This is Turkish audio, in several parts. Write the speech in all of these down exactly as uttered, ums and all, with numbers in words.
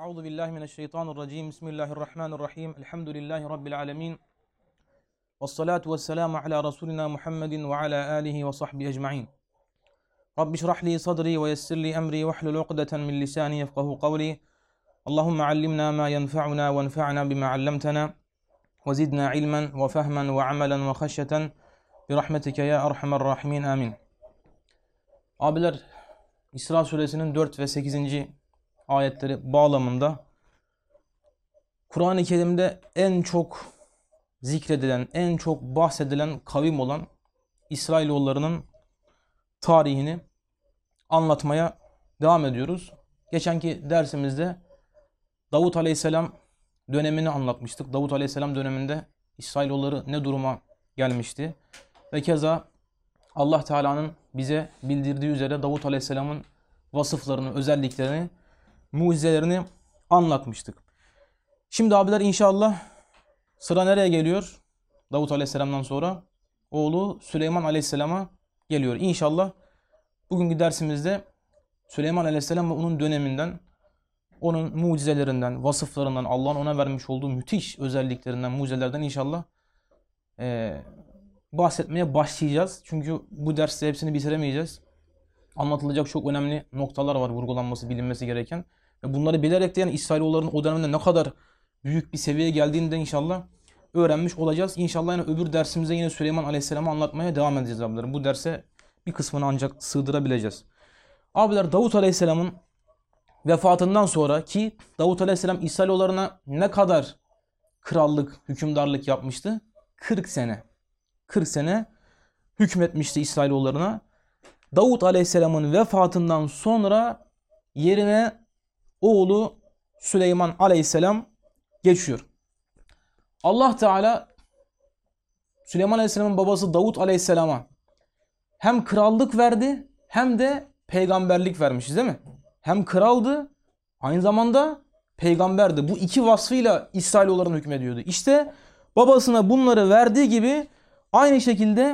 Euzu billahi mineşşeytanirracim. Bismillahirrahmanirrahim. Elhamdülillahi rabbil alamin. Ves salatu vesselamu ala rasulina Muhammedin ve ala alihi ve sahbihi ecmaîn. Rabbi şrah li sadri ve yessir li emri ve hlul ukdeten min lisani yefkahu kavli. Allahumme allimna ma yenfa'una ve enfa'na bima 'allamtana ve zidna ilmen ve fehmen ve amelen ve haşyeten bi rahmetike ya erhamer rahimin. Amin. Abiler, İsra suresinin dört ve sekizinci ayetleri bağlamında Kur'an-ı Kerim'de en çok zikredilen, en çok bahsedilen kavim olan İsrailoğullarının tarihini anlatmaya devam ediyoruz. Geçenki dersimizde Davut Aleyhisselam dönemini anlatmıştık. Davut Aleyhisselam döneminde İsrailoğulları ne duruma gelmişti? Ve keza Allah Teala'nın bize bildirdiği üzere Davut Aleyhisselam'ın vasıflarını, özelliklerini, mucizelerini anlatmıştık. Şimdi abiler inşallah sıra nereye geliyor? Davut Aleyhisselam'dan sonra oğlu Süleyman Aleyhisselam'a geliyor. İnşallah bugünkü dersimizde Süleyman Aleyhisselam ve onun döneminden, onun mucizelerinden, vasıflarından, Allah'ın ona vermiş olduğu müthiş özelliklerinden, mucizelerden inşallah ee, bahsetmeye başlayacağız. Çünkü bu derste hepsini bitiremeyeceğiz. Anlatılacak çok önemli noktalar var, vurgulanması, bilinmesi gereken. Ve bunları bilerek de yani İsrailoğulların o dönemde ne kadar büyük bir seviyeye geldiğini de inşallah öğrenmiş olacağız. İnşallah yine öbür dersimizde yine Süleyman Aleyhisselam'ı anlatmaya devam edeceğiz abilerim. Bu derse bir kısmını ancak sığdırabileceğiz. Abiler, Davut Aleyhisselam'ın vefatından sonra ki Davut Aleyhisselam İsrailoğullarına ne kadar krallık, hükümdarlık yapmıştı? kırk sene. kırk sene hükmetmişti İsrailoğullarına. Davut Aleyhisselam'ın vefatından sonra yerine oğlu Süleyman Aleyhisselam geçiyor. Allah Teala Süleyman Aleyhisselam'ın babası Davut Aleyhisselam'a hem krallık verdi hem de peygamberlik vermiş, değil mi? Hem kraldı, aynı zamanda peygamberdi. Bu iki vasfıyla İsrailoğullarına hükmediyordu. İşte babasına bunları verdiği gibi aynı şekilde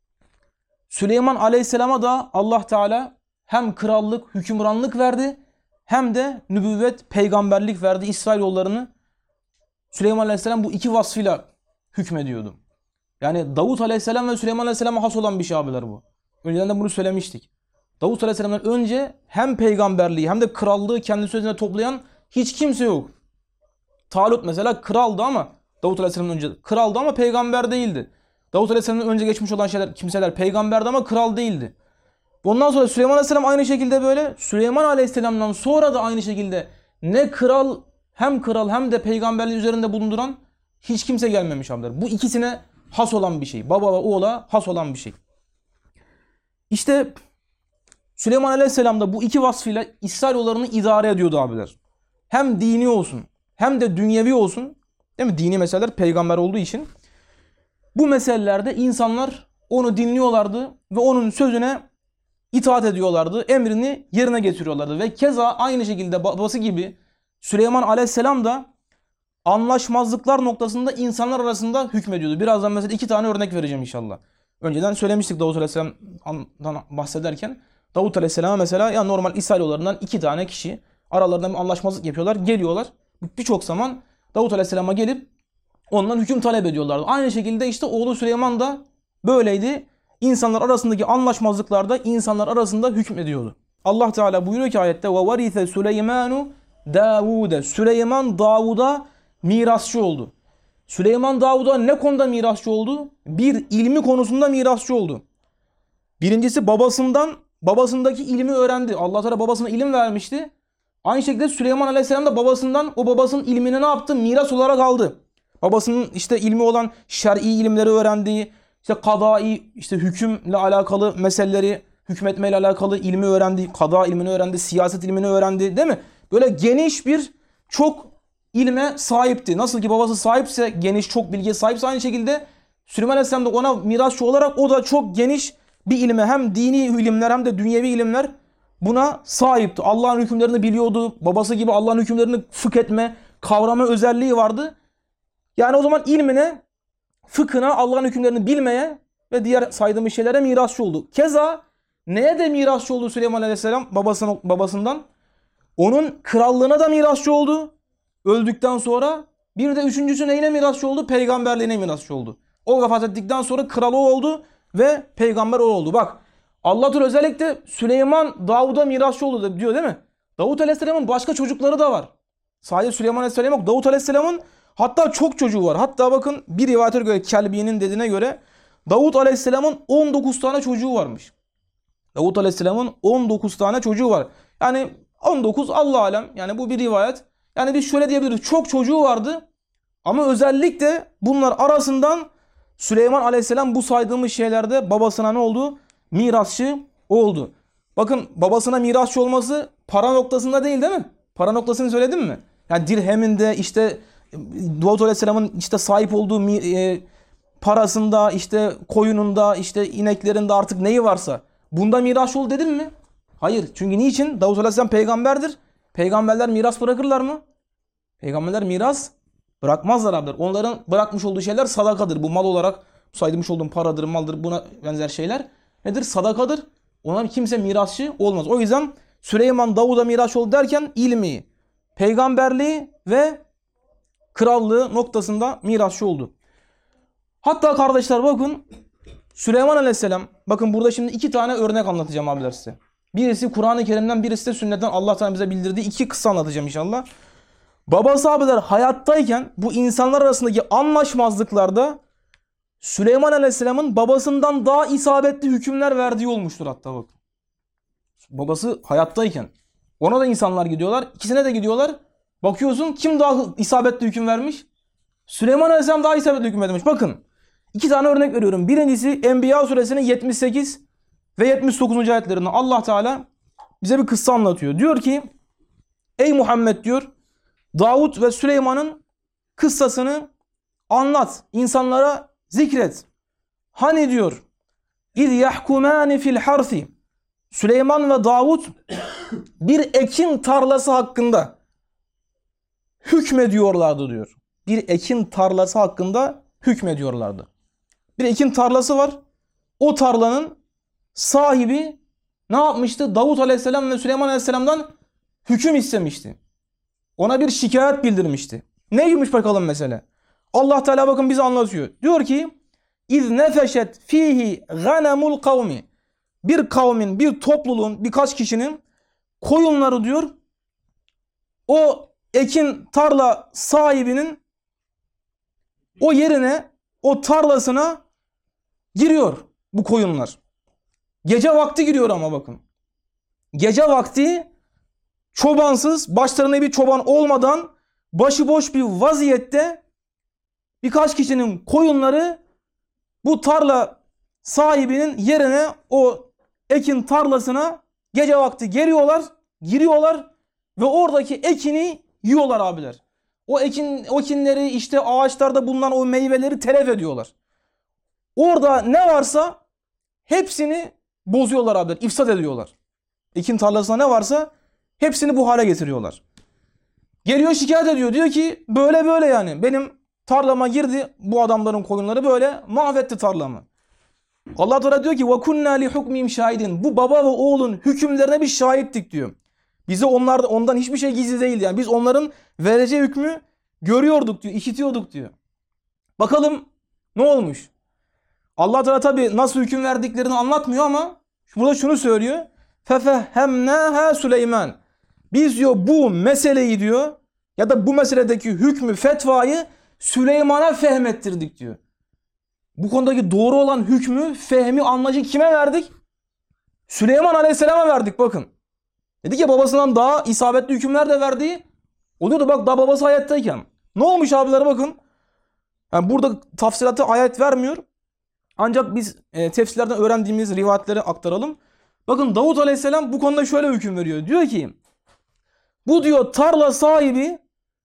Süleyman Aleyhisselam'a da Allah Teala hem krallık, hükümranlık verdi hem de nübüvvet, peygamberlik verdi. İsrailoğullarını Süleyman Aleyhisselam bu iki vasfıyla hükmediyordu. Yani Davut Aleyhisselam ve Süleyman Aleyhisselam'a has olan bir şey abiler bu. Önceden de bunu söylemiştik. Davut Aleyhisselam'dan önce hem peygamberliği hem de krallığı kendisi üzerine toplayan hiç kimse yok. Talut mesela kraldı ama Davut Aleyhisselam'dan önce kraldı ama peygamber değildi. Davut Aleyhisselam'dan önce geçmiş olan şeyler, kimseler peygamberdi ama kral değildi. Ondan sonra Süleyman Aleyhisselam aynı şekilde böyle. Süleyman Aleyhisselam'dan sonra da aynı şekilde ne kral, hem kral hem de peygamberliği üzerinde bulunduran hiç kimse gelmemiş abiler. Bu ikisine has olan bir şey. Baba ve oğula has olan bir şey. İşte Süleyman Aleyhisselam da bu iki vasfıyla İsrailoğullarını idare ediyordu abiler. Hem dini olsun hem de dünyevi olsun. Değil mi? Dini meseleler peygamber olduğu için. Bu meselelerde insanlar onu dinliyorlardı ve onun sözüne itaat ediyorlardı. Emrini yerine getiriyorlardı. Ve keza aynı şekilde babası gibi Süleyman Aleyhisselam da anlaşmazlıklar noktasında insanlar arasında hükmediyordu. Birazdan mesela iki tane örnek vereceğim inşallah. Önceden söylemiştik Davut Aleyhisselam'dan bahsederken. Davut Aleyhisselam'a mesela ya normal İsrailoğullarından iki tane kişi aralarında bir anlaşmazlık yapıyorlar. Geliyorlar. Birçok zaman Davut Aleyhisselam'a gelip ondan hüküm talep ediyorlardı. Aynı şekilde işte oğlu Süleyman da böyleydi. İnsanlar arasındaki anlaşmazlıklarda insanlar arasında hükmediyordu. Allah Teala buyuruyor ki ayette ve varise Süleymanu Davud'e. Süleyman Davud'a mirasçı oldu. Süleyman Davud'a ne konuda mirasçı oldu? Bir, ilmi konusunda mirasçı oldu. Birincisi babasından, babasındaki ilmi öğrendi. Allah Teala babasına ilim vermişti. Aynı şekilde Süleyman Aleyhisselam da babasından o babasının ilmini ne yaptı? Miras olarak aldı. Babasının işte ilmi olan şer'i ilimleri öğrendiği, işte kadai, işte hükümle alakalı meseleleri, hükmetmeyle alakalı ilmi öğrendi, kada ilmini öğrendi, siyaset ilmini öğrendi, değil mi? Böyle geniş bir çok ilme sahipti. Nasıl ki babası sahipse, geniş çok bilgiye sahipse aynı şekilde Süleyman Aleyhisselam da ona mirasçı olarak o da çok geniş bir ilme, hem dini ilimler hem de dünyevi ilimler buna sahipti. Allah'ın hükümlerini biliyordu. Babası gibi Allah'ın hükümlerini fıkh etme, kavrama özelliği vardı. Yani o zaman ilmine, fıkhına, Allah'ın hükümlerini bilmeye ve diğer saydığımız şeylere mirasçı oldu. Keza neye de mirasçı oldu Süleyman Aleyhisselam babasından? babasından? Onun krallığına da mirasçı oldu öldükten sonra. Bir de üçüncüsü neyine mirasçı oldu? Peygamberliğine mirasçı oldu. O vefat ettikten sonra kral o oldu ve peygamber o oldu. Bak Allah Teala özellikle Süleyman Davud'a mirasçı oldu diyor değil mi? Davud Aleyhisselam'ın başka çocukları da var. Sadece Süleyman Aleyhisselam yok. Davud Aleyhisselam'ın hatta çok çocuğu var. Hatta bakın bir rivayete göre, Kelbi'nin dediğine göre Davud Aleyhisselam'ın on dokuz tane çocuğu varmış. Davud Aleyhisselam'ın on dokuz tane çocuğu var. Yani on dokuz Allah alem. Yani bu bir rivayet. Yani biz şöyle diyebiliriz. Çok çocuğu vardı. Ama özellikle bunlar arasından Süleyman Aleyhisselam bu saydığımız şeylerde babasına ne oldu? Mirasçı oldu. Bakın babasına mirasçı olması para noktasında değil değil mi? Para noktasını söyledim mi? Yani dirheminde işte Davud Aleyhisselam'ın işte sahip olduğu e, parasında, işte koyununda, işte ineklerinde artık neyi varsa bunda mirasçı oldu dedim mi? Hayır. Çünkü niçin? Davud Aleyhisselam peygamberdir. Peygamberler miras bırakırlar mı? Peygamberler miras bırakmazlar abiler. Onların bırakmış olduğu şeyler sadakadır. Bu mal olarak saymış olduğum paradır, maldır, buna benzer şeyler nedir? Sadakadır. Onlar kimse mirasçı olmaz. O yüzden Süleyman Davud'a mirasçı oldu derken ilmi, peygamberliği ve krallığı noktasında mirasçı oldu. Hatta kardeşler bakın Süleyman Aleyhisselam, bakın burada şimdi iki tane örnek anlatacağım abiler size. Birisi Kur'an-ı Kerim'den, birisi de sünnetten Allah Teala bize bildirdiği iki kıssa anlatacağım inşallah. Babası abiler hayattayken bu insanlar arasındaki anlaşmazlıklarda Süleyman Aleyhisselam'ın babasından daha isabetli hükümler verdiği olmuştur hatta bak. Babası hayattayken. Ona da insanlar gidiyorlar. İkisine de gidiyorlar. Bakıyorsun kim daha isabetli hüküm vermiş? Süleyman Aleyhisselam daha isabetli hüküm vermiş. Bakın iki tane örnek veriyorum. Birincisi Enbiya suresinin yetmiş sekiz ve yetmiş dokuzuncu ayetlerinde Allah Teala bize bir kıssa anlatıyor. Diyor ki ey Muhammed diyor Davud ve Süleyman'ın kıssasını anlat. İnsanlara zikret. Hani diyor İz yahkumani fil harfi Süleyman ve Davud bir ekin tarlası hakkında hükmediyorlardı diyor. Bir ekin tarlası hakkında hükmediyorlardı. Bir ekin tarlası var. O tarlanın sahibi ne yapmıştı? Davud Aleyhisselam ve Süleyman Aleyhisselam'dan hüküm istemişti. Ona bir şikayet bildirmişti. Neymiş bakalım mesele? Allah Teala bakın bize anlatıyor. Diyor ki İz nefeşet fihi ghanemul kavmi. Bir kavmin, bir topluluğun, birkaç kişinin koyunları diyor o ekin tarla sahibinin o yerine, o tarlasına giriyor bu koyunlar. Gece vakti giriyor ama bakın. Gece vakti çobansız, başlarına bir çoban olmadan başıboş bir vaziyette birkaç kişinin koyunları bu tarla sahibinin yerine o ekin tarlasına gece vakti geliyorlar, giriyorlar ve oradaki ekini yiyorlar abiler. O ekin, o ekinleri işte ağaçlarda bulunan o meyveleri telef ediyorlar. Orada ne varsa hepsini bozuyorlar abiler, ifsad ediyorlar. Ekin tarlasında ne varsa hepsini bu hale getiriyorlar. Geliyor şikayet ediyor. Diyor ki böyle böyle yani. Benim tarlama girdi bu adamların koyunları böyle mahvetti tarlamı. Allah Teala diyor ki وَكُنَّا لِحُكْمِهِمْ شَاهِدِينَ. Bu baba ve oğlun hükümlerine bir şahittik diyor. Bize onlar, ondan hiçbir şey gizli değil yani. Biz onların vereceği hükmü görüyorduk diyor, işitiyorduk diyor. Bakalım ne olmuş? Allah Teala tabi nasıl hüküm verdiklerini anlatmıyor ama burada şunu söylüyor. فَفَهَّمْنَاهَا Süleyman. Biz diyor bu meseleyi diyor ya da bu meseledeki hükmü, fetvayı Süleyman'a fehmettirdik diyor. Bu konudaki doğru olan hükmü, fehmi, anlayıcı kime verdik? Süleyman Aleyhisselam'a verdik bakın. Dedik ya babasından daha isabetli hükümler de verdiği oluyordu bak daha babası hayattayken. Ne olmuş abiler bakın. Yani burada tafsilatı ayet vermiyor. Ancak biz e, tefsirlerden öğrendiğimiz rivayetleri aktaralım. Bakın Davud Aleyhisselam bu konuda şöyle hüküm veriyor. Diyor ki bu diyor tarla sahibi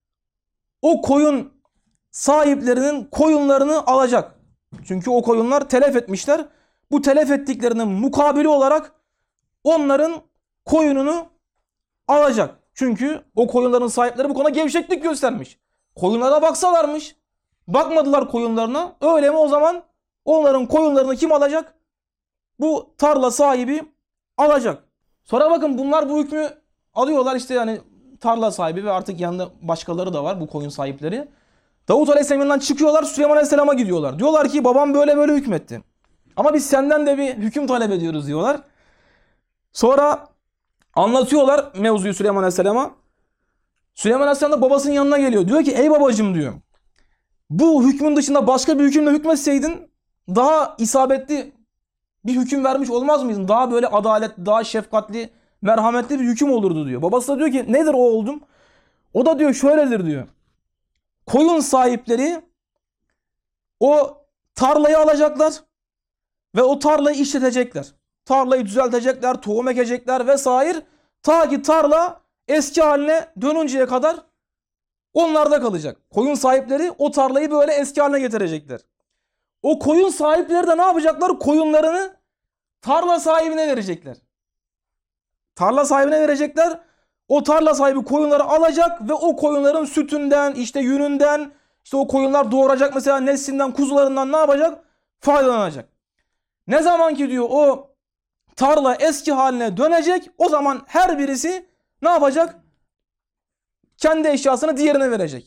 o koyun sahiplerinin koyunlarını alacak. Çünkü o koyunlar telef etmişler. Bu telef ettiklerinin mukabili olarak onların koyununu alacak. Çünkü o koyunların sahipleri bu konuda gevşeklik göstermiş. Koyunlara baksalarmış. Bakmadılar koyunlarına. Öyle mi o zaman onların koyunlarını kim alacak? Bu tarla sahibi alacak. Sonra bakın bunlar bu hükmü alıyorlar işte yani tarla sahibi ve artık yanında başkaları da var bu koyun sahipleri. Davut Aleyhisselam'dan çıkıyorlar Süleyman Aleyhisselam'a gidiyorlar. Diyorlar ki babam böyle böyle hükmetti. Ama biz senden de bir hüküm talep ediyoruz diyorlar. Sonra anlatıyorlar mevzuyu Süleyman Aleyhisselam'a. Süleyman Aleyhisselam da babasının yanına geliyor. Diyor ki ey babacığım diyor. Bu hükmün dışında başka bir hükümle hükmetseydin daha isabetli bir hüküm vermiş olmaz mıydın? Daha böyle adaletli, daha şefkatli, merhametli bir hüküm olurdu diyor. Babası da diyor ki nedir o oldum? O da diyor şöyledir diyor. Koyun sahipleri o tarlayı alacaklar ve o tarlayı işletecekler. Tarlayı düzeltecekler, tohum ekecekler vesaire. Ta ki tarla eski haline dönünceye kadar onlarda kalacak. Koyun sahipleri o tarlayı böyle eski haline getirecekler. O koyun sahipleri de ne yapacaklar? Koyunlarını tarla sahibine verecekler. Tarla sahibine verecekler. O tarla sahibi koyunları alacak ve o koyunların sütünden, işte yününden, işte o koyunlar doğuracak mesela neslinden, kuzularından ne yapacak? Faydalanacak. Ne zaman ki diyor o tarla eski haline dönecek, o zaman her birisi ne yapacak? Kendi eşyasını diğerine verecek.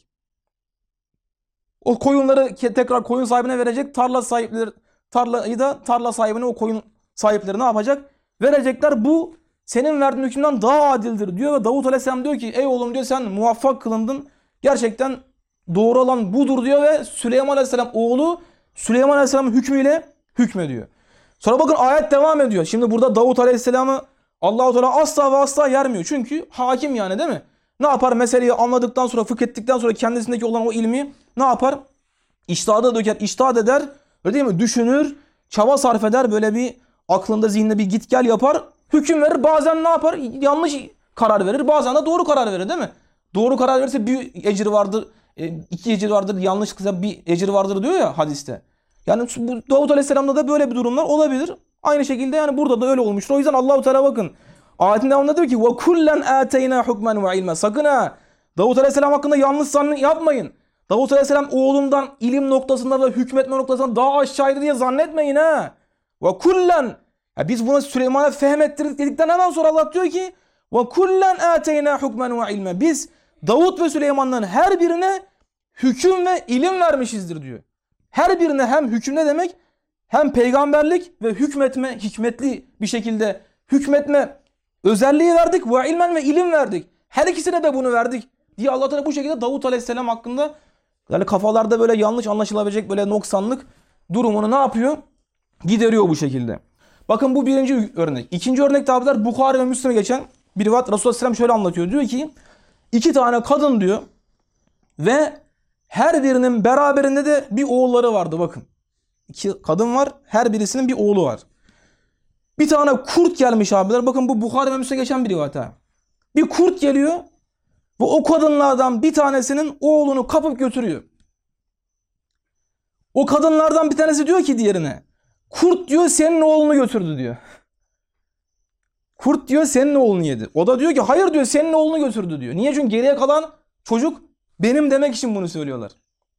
O koyunları tekrar koyun sahibine verecek. Tarla sahipleri tarlayı da tarla sahibine o koyun sahipleri ne yapacak? Verecekler. Bu senin verdiğin hükümden daha adildir diyor ve Davut Aleyhisselam diyor ki ey oğlum diyor sen muvaffak kılındın. Gerçekten doğru olan budur diyor ve Süleyman Aleyhisselam oğlu Süleyman Aleyhisselam'ın hükmüyle hükmediyor. Sonra bakın ayet devam ediyor. Şimdi burada Davut Aleyhisselam'ı Allah-u Teala asla ve asla yermiyor. Çünkü hakim yani değil mi? Ne yapar? Meseleyi anladıktan sonra, fıkh ettikten sonra kendisindeki olan o ilmi ne yapar? İçtihada döker, içtihat eder. Öyle değil mi? Düşünür, çaba sarf eder. Böyle bir aklında, zihninde bir git gel yapar. Hüküm verir. Bazen ne yapar? Yanlış karar verir. Bazen de doğru karar verir değil mi? Doğru karar verirse bir ecir vardır, iki ecir vardır. Yanlış kısa bir ecir vardır diyor ya hadiste. Yani bu Davut Aleyhisselam'da da böyle bir durumlar olabilir. Aynı şekilde yani burada da öyle olmuştur. O yüzden Allah-u Teala bakın. Ayetin devamında diyor ki وَكُلًّا آتَيْنَا حُكْمًا وَعِلْمًا. Sakın ha Davut Aleyhisselam hakkında yanlış zannet yapmayın. Davut Aleyhisselam oğlundan ilim noktasında ve hükmetme noktasında daha aşağıydı diye zannetmeyin ha. وَكُلًّا ya biz buna Süleyman'a fehmettirdik dedikten hemen sonra Allah diyor ki وَكُلًّا آتَيْنَا حُكْمًا وَعِلْمًا. Biz Davut ve Süleyman'dan her birine hüküm ve ilim vermişizdir diyor. Her birine hem hüküm ne demek? Hem peygamberlik ve hükmetme, hikmetli bir şekilde hükmetme özelliği verdik ve ilmen ve ilim verdik. Her ikisine de bunu verdik diye Allah Teala bu şekilde Davut Aleyhisselam hakkında yani kafalarda böyle yanlış anlaşılabilecek böyle noksanlık durumunu ne yapıyor? Gideriyor bu şekilde. Bakın bu birinci örnek. İkinci örnek tabiler Bukhari ve Müslim'e geçen bir rivayet. Resulullah Aleyhisselam şöyle anlatıyor. Diyor ki iki tane kadın diyor ve her birinin beraberinde de bir oğulları vardı bakın. İki kadın var. Her birisinin bir oğlu var. Bir tane kurt gelmiş abiler. Bakın bu Bukhari ve Müslim'e geçen bir rivayet ha. Bir kurt geliyor ve o kadınlardan bir tanesinin oğlunu kapıp götürüyor. O kadınlardan bir tanesi diyor ki diğerine kurt diyor senin oğlunu götürdü diyor. Kurt diyor senin oğlunu yedi. O da diyor ki hayır diyor senin oğlunu götürdü diyor. Niye? Çünkü geriye kalan çocuk benim demek için bunu söylüyorlar.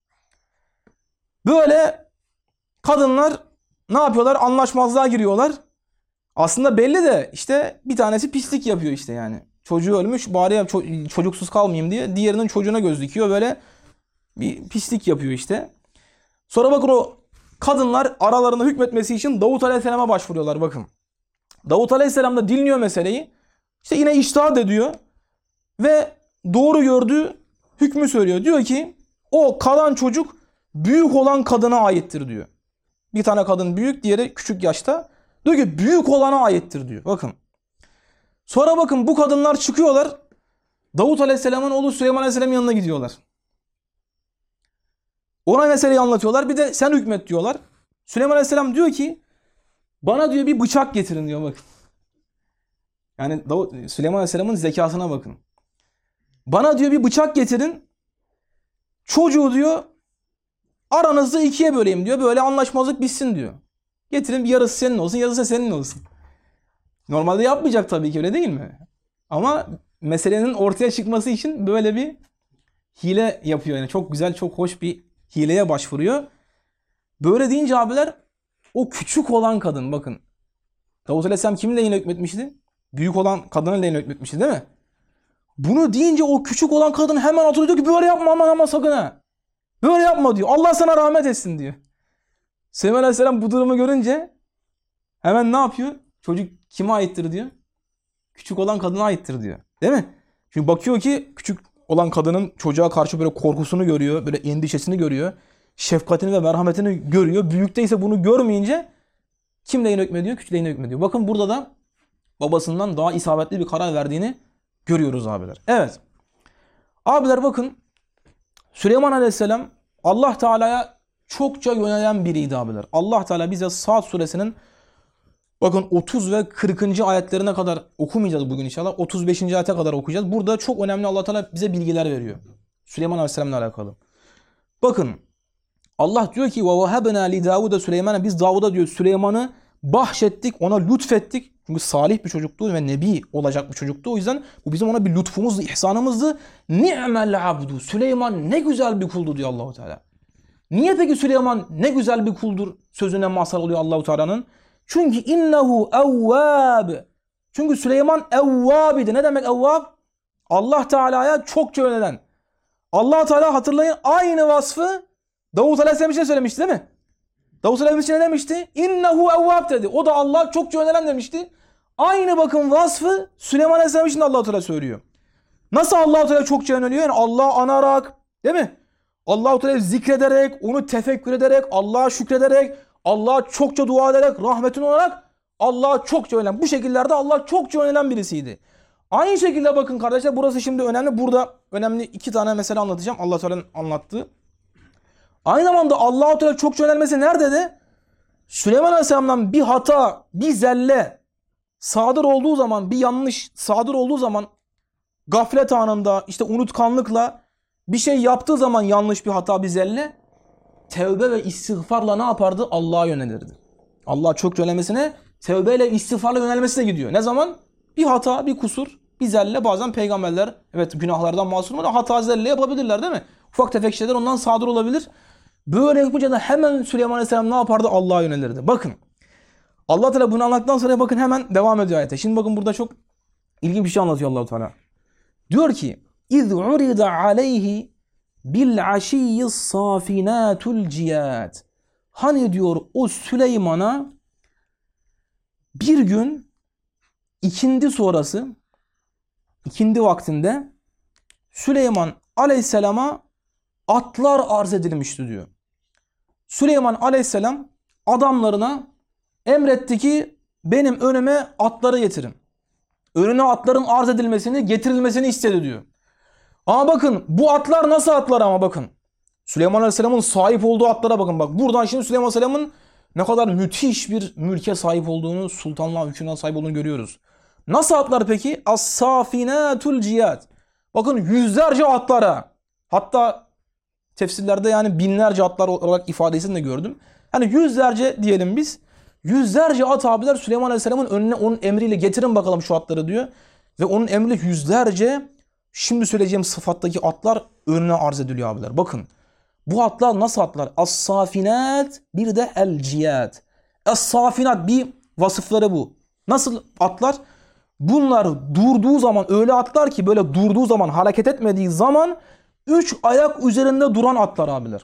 Böyle kadınlar ne yapıyorlar? Anlaşmazlığa giriyorlar. Aslında belli de işte bir tanesi pislik yapıyor işte yani. Çocuğu ölmüş bari ço- çocuksuz kalmayayım diye diğerinin çocuğuna göz dikiyor. Böyle bir pislik yapıyor işte. Sonra bakın o kadınlar aralarında hükmetmesi için Davut Aleyhisselam'a başvuruyorlar bakın. Davut Aleyhisselam da dinliyor meseleyi. İşte yine içtihat ediyor. Ve doğru gördüğü hükmü söylüyor. Diyor ki o kalan çocuk büyük olan kadına aittir diyor. Bir tane kadın büyük, diğeri küçük yaşta. Diyor ki büyük olana aittir diyor. Bakın. Sonra bakın bu kadınlar çıkıyorlar. Davut Aleyhisselam'ın oğlu Süleyman Aleyhisselam'ın yanına gidiyorlar. Ona meseleyi anlatıyorlar. Bir de sen hükmet diyorlar. Süleyman Aleyhisselam diyor ki bana diyor bir bıçak getirin diyor bakın. Yani Davut, Süleyman Aleyhisselam'ın zekasına bakın. Bana diyor bir bıçak getirin. Çocuğu diyor aranızda ikiye böleyim diyor. Böyle anlaşmazlık bitsin diyor. Getirin bir yarısı senin olsun, yarısı senin olsun. Normalde yapmayacak tabii ki öyle değil mi? Ama meselenin ortaya çıkması için böyle bir hile yapıyor. Yani çok güzel, çok hoş bir hileye başvuruyor. Böyle deyince abiler o küçük olan kadın bakın. Davut Aleyhisselam kimin lehine hükmetmişti? Büyük olan kadının lehine hükmetmişti değil mi? Bunu deyince o küçük olan kadın hemen atılıyor, diyor ki böyle yapma, aman aman sakın ha. Böyle yapma diyor. Allah sana rahmet etsin diyor. Süleyman Aleyhisselam bu durumu görünce hemen ne yapıyor? Çocuk kime aittir diyor. Küçük olan kadına aittir diyor. Değil mi? Çünkü bakıyor ki küçük olan kadının çocuğa karşı böyle korkusunu görüyor. Böyle endişesini görüyor. Şefkatini ve merhametini görüyor. Büyükte ise bunu görmeyince kim lehine hükmediyor? Küçük lehine hükmediyor. Bakın burada da babasından daha isabetli bir karar verdiğini görüyoruz abiler. Evet. Abiler bakın, Süleyman Aleyhisselam Allah Teala'ya çokça yönelen biriydi abiler. Allah Teala bize Saat suresinin bakın otuz ve kırkıncı ayetlerine kadar okumayacağız bugün inşallah. otuz beşinci ayete kadar okuyacağız. Burada çok önemli, Allah Teala bize bilgiler veriyor. Süleyman Aleyhisselam'la alakalı. Bakın Allah diyor ki وَوَهَبْنَا لِدَاوُدَ Süleyman'a, biz Davud'a diyor Süleyman'ı bahşettik, ona lütfettik. Çünkü salih bir çocuktu ve nebi olacak bir çocuktu. O yüzden bu bizim ona bir lütfumuzdu, ihsanımızdı. Ni'mel abdu. Süleyman ne güzel bir kuldu diyor Allahu Teala. Niye peki Süleyman ne güzel bir kuldur sözüne mazhar oluyor Allahu Teala'nın? Çünkü innehu evvab. Çünkü Süleyman evvab idi. Ne demek evvab? Allah Teala'ya çokça yönelen. Allah Teala, hatırlayın, aynı vasfı Davut Aleyhisselam için söylemişti değil mi? Davut Aleyhisselam için ne demişti? İnnehu evvab dedi. O da Allah çokça yönelen demişti. Aynı bakın vasfı Süleyman Aleyhisselam için de Allah Teala söylüyor. Nasıl Allah Teala çokça yöneliyor? Yani Allah'ı anarak, değil mi? Allah Teala zikrederek, onu tefekkür ederek, Allah'a şükrederek, Allah'a çokça dua ederek, rahmetin olarak Allah'a çokça yönelen. Bu şekillerde Allah çokça yönelen birisiydi. Aynı şekilde bakın kardeşler, burası şimdi önemli. Burada önemli iki tane mesele anlatacağım. Allah Teala'nın anlattığı. Aynı zamanda Allah Teala çokça yönelmesi nerede de? Süleyman Aleyhisselam'dan bir hata, bir zelle sadır olduğu zaman, bir yanlış sadır olduğu zaman, gaflet anında, işte unutkanlıkla bir şey yaptığı zaman, yanlış bir hata, bir zelle, tevbe ve istiğfarla ne yapardı? Allah'a yönelirdi. Allah'a çok yönelmesine tevbeyle, istiğfarla yönelmesi de gidiyor. Ne zaman? Bir hata, bir kusur, bir zelle. Bazen peygamberler evet günahlardan masum ama hata, zelle yapabilirler değil mi? Ufak tefek şeyler ondan sadır olabilir. Böyle yapınca da hemen Süleyman Aleyhisselam ne yapardı? Allah'a yönelirdi. Bakın. Allah Teala bunu anlattıktan sonra bakın hemen devam ediyor ayete. Şimdi bakın burada çok ilginç bir şey anlatıyor Allah Teala. Diyor ki: "İz urida aleyhi bil aşiyyi safinatul ciyad." Hani diyor o Süleyman'a bir gün ikindi sonrası, ikindi vaktinde Süleyman Aleyhisselam'a atlar arz edilmişti diyor. Süleyman Aleyhisselam adamlarına emretti ki benim önüme atları getirin. Önüne atların arz edilmesini, getirilmesini istedi diyor. Ama bakın bu atlar nasıl atlar ama bakın. Süleyman Aleyhisselam'ın sahip olduğu atlara bakın. Bak buradan şimdi Süleyman Aleyhisselam'ın ne kadar müthiş bir mülke sahip olduğunu, sultanlığa, hükümlerine sahip olduğunu görüyoruz. Nasıl atlar peki? As-safinatul ciyad. Bakın yüzlerce atlara, hatta tefsirlerde yani binlerce atlar olarak ifadesini de gördüm. Hani yüzlerce diyelim biz. Yüzlerce at abiler Süleyman Aleyhisselam'ın önüne onun emriyle getirin bakalım şu atları diyor. Ve onun emriyle yüzlerce şimdi söyleyeceğim sıfattaki atlar önüne arz ediliyor abiler. Bakın bu atlar nasıl atlar? As-safinat bir de el-ciyad. As-safinat bir vasıfları bu. Nasıl atlar? Bunlar durduğu zaman öyle atlar ki böyle durduğu zaman hareket etmediği zaman üç ayak üzerinde duran atlar abiler.